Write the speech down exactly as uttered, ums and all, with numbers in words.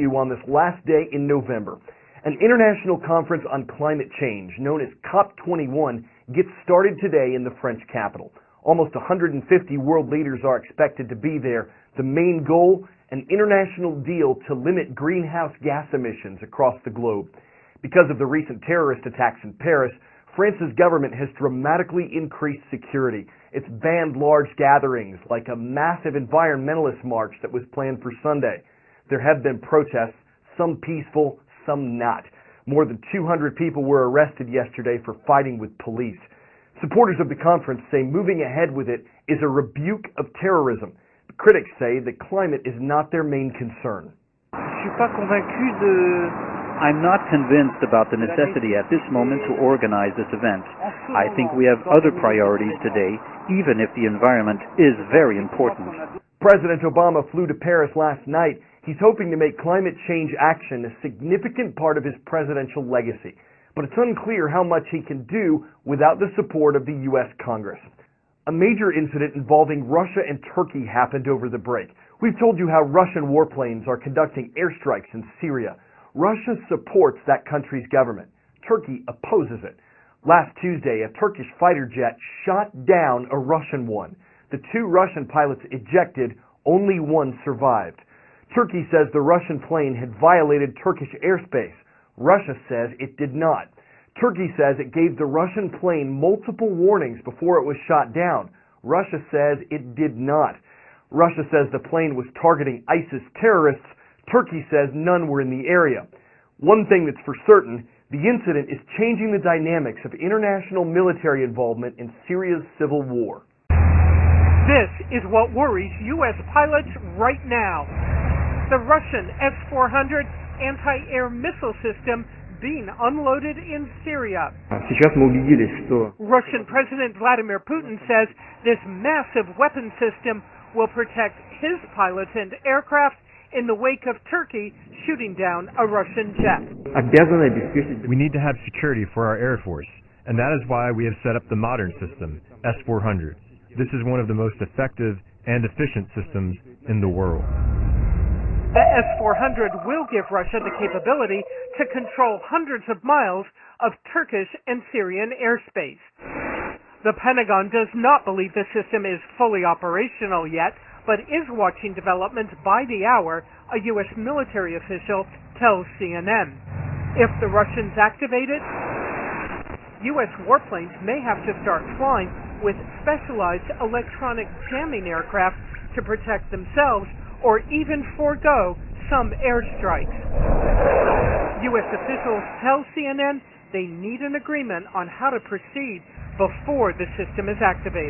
you on this last day in November. An international conference on climate change, known as COP twenty-one, gets started today in the French capital. Almost one hundred fifty world leaders are expected to be there. The main goal, an international deal to limit greenhouse gas emissions across the globe. Because of the recent terrorist attacks in Paris, France's government has dramatically increased security. It's banned large gatherings, like a massive environmentalist march that was planned for Sunday. There have been protests, some peaceful, some not. More than two hundred people were arrested yesterday for fighting with police. Supporters of the conference say moving ahead with it is a rebuke of terrorism. But critics say that climate is not their main concern. Je suis pas convaincu de I'm not convinced about the necessity at this moment to organize this event. I think we have other priorities today, even if the environment is very important. President Obama flew to Paris last night. He's hoping to make climate change action a significant part of his presidential legacy. But it's unclear how much he can do without the support of the U S Congress. A major incident involving Russia and Turkey happened over the break. We've told you how Russian warplanes are conducting airstrikes in Syria. Russia supports that country's government. Turkey opposes it. Last Tuesday, a Turkish fighter jet shot down a Russian one. The two Russian pilots ejected, only one survived. Turkey says the Russian plane had violated Turkish airspace. Russia says it did not. Turkey says it gave the Russian plane multiple warnings before it was shot down. Russia says it did not. Russia says the plane was targeting ISIS terrorists. Turkey says none were in the area. One thing that's for certain, the incident is changing the dynamics of international military involvement in Syria's civil war. This is what worries U S pilots right now. The Russian S four hundred anti-air missile system being unloaded in Syria. Russian President Vladimir Putin says this massive weapon system will protect his pilots and aircraft in the wake of Turkey shooting down a Russian jet. We need to have security for our Air Force, and that is why we have set up the modern system, S four hundred. This is one of the most effective and efficient systems in the world. The S four hundred will give Russia the capability to control hundreds of miles of Turkish and Syrian airspace. The Pentagon does not believe the system is fully operational yet, but is watching developments by the hour, a U S military official tells C N N. If the Russians activate it, U S warplanes may have to start flying with specialized electronic jamming aircraft to protect themselves or even forego some airstrikes. U S officials tell C N N they need an agreement on how to proceed before the system is activated.